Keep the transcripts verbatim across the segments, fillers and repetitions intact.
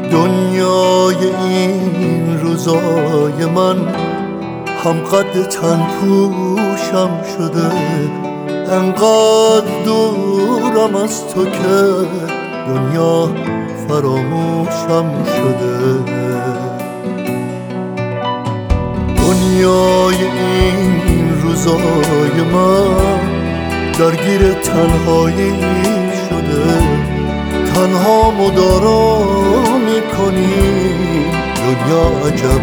دنیای این روزای من هم قد تن پوشم شده، انقدر دورم از تو که دنیا فراموشم شده. دنیای این روزای من درگیر تنهایی شده، تنها مدارا میکنی، دنیا عجب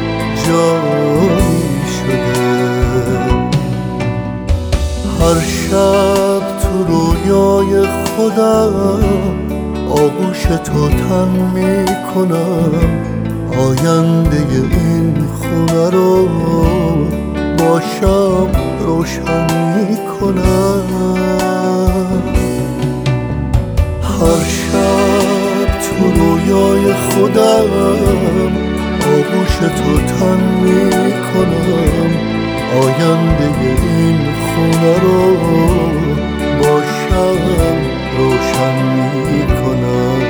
جایی شده. هر شب تو رویای خودم آغوش تو تن میکنم، آینده این خونه رو با شب روشن میکنم. هر شب تو رویای خودم آغوش تو تن میکنم، آینده این خونه رو با شب روشن میکنم.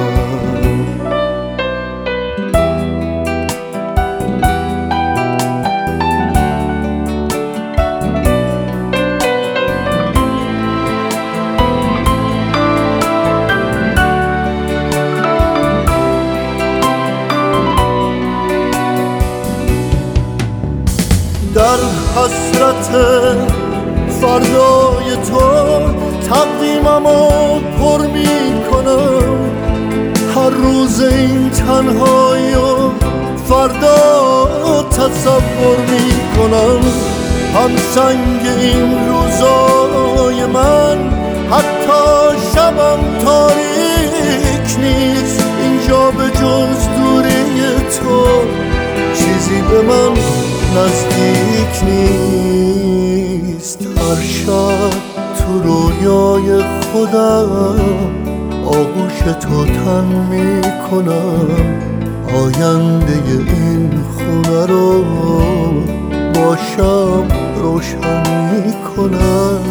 در حسرت فردای تو تقویممو پر میکنم، هر روز این تنهایی و فردا تصور میکنم. هم سنگ این روزای من حتی شبم تاریک نیست، اینجا به جز دوری تو چیزی به من نزدیک نیست. هر شب تو رویای خودم آغوش تو تن میکنم، آینده این خونه رو با شب روشن میکنم.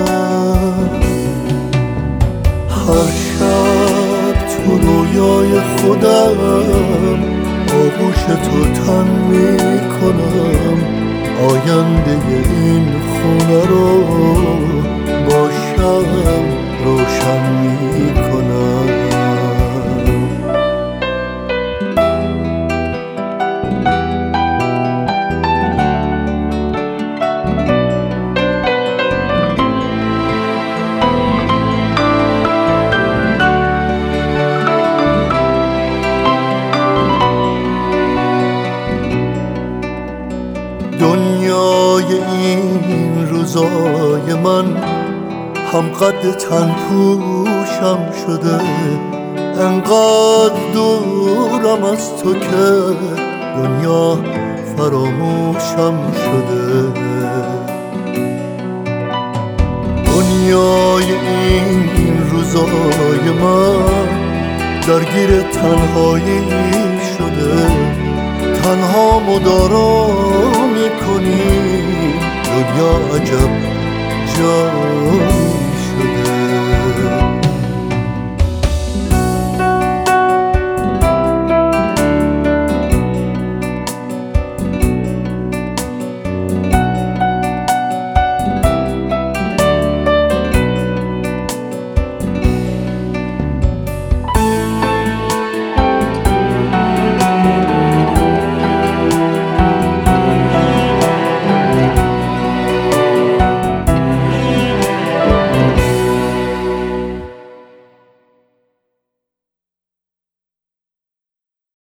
هر شب تو رویای خودم آغوش تو تن میکنم، آینده این خونه رو با شب روشن میکنم. دنیای این روزای من هم قد تن پوشم شده، انقدر دورم از تو که دنیا فراموشم شده. دنیای این روزای من درگیر تنهایی شده، تنها مدارا میکنی، دنیا عجب جایی